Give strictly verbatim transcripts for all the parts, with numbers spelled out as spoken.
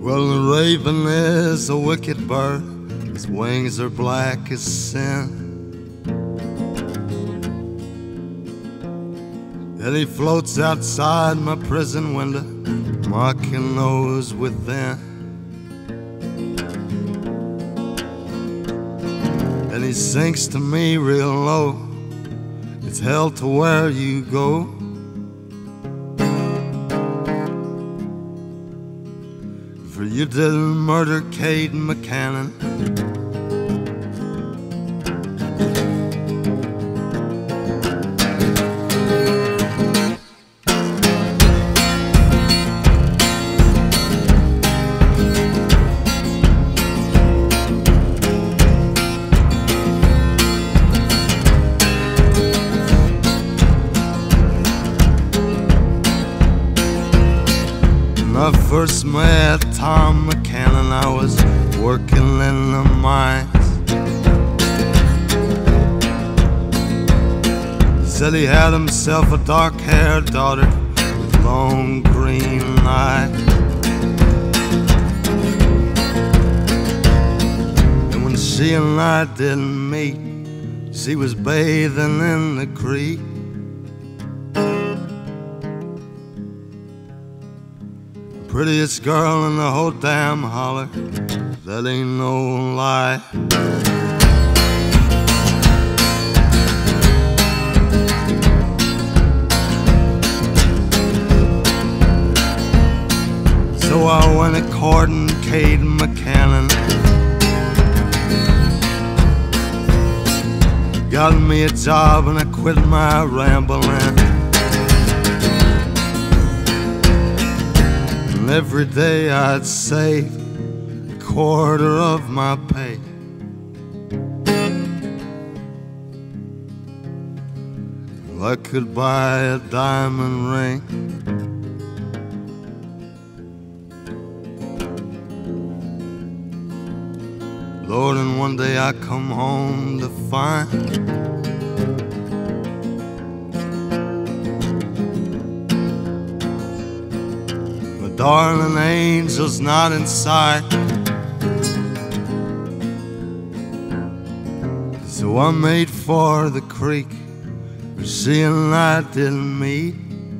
Well, the raven is a wicked bird, his wings are black as sin, and he floats outside my prison window, mocking those within. And he sings to me real low, it's hell to where you go. For you didn't murder Cade McCannon. When I first met Tom McCannon, I was working in the mines. He said he had himself a dark-haired daughter with long green eyes. And when she and I didn't meet, she was bathing in the creek. Prettiest girl in the whole damn holler, that ain't no lie. So I went a courting Cade McCannon, got me a job and I quit my rambling. And every day I'd save a quarter of my pay. Well, I could buy a diamond ring, Lord, and one day I come home to find darling angel's not in sight. So I made for the creek where she and I didn't meet.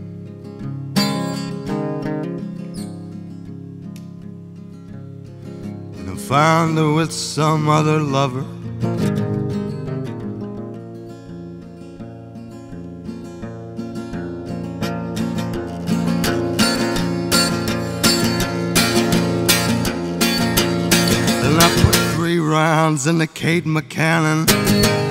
And I found her with some other lover. Rounds in the Cade McCannon.